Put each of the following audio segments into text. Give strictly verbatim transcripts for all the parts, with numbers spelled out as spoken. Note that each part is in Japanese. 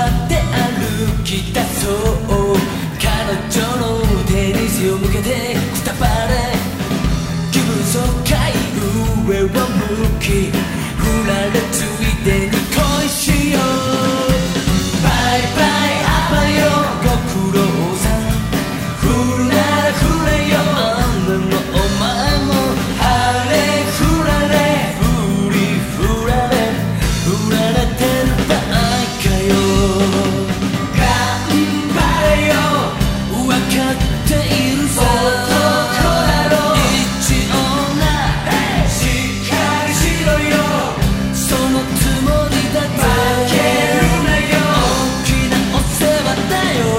って歩き出そう。彼女の手に背を向けてくたばれ、気分爽快上を向き振られついでに恋しよう。バイバイアバよご苦労さん、振るなら振れよ。あんなのお前も晴れ振られ振り振られ振られてる場合かよ。頑張れよ分かっているさ。男だろ一応なしっかりしろよ。そのつもりだぜ。負けるなよ。大きなお世話だよ。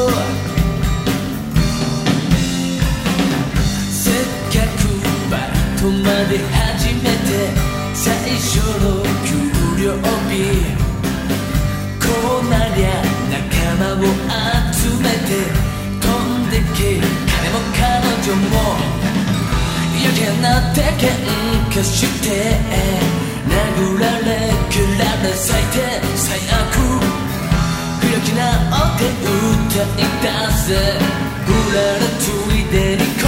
せっかくバイトまで始めて最初の給料日、こうなりゃ仲間を集めて飛んでけ。彼も彼女も余計な手喧嘩して殴られ蹴られ最低最悪開き直って歌い出せ。振られついでに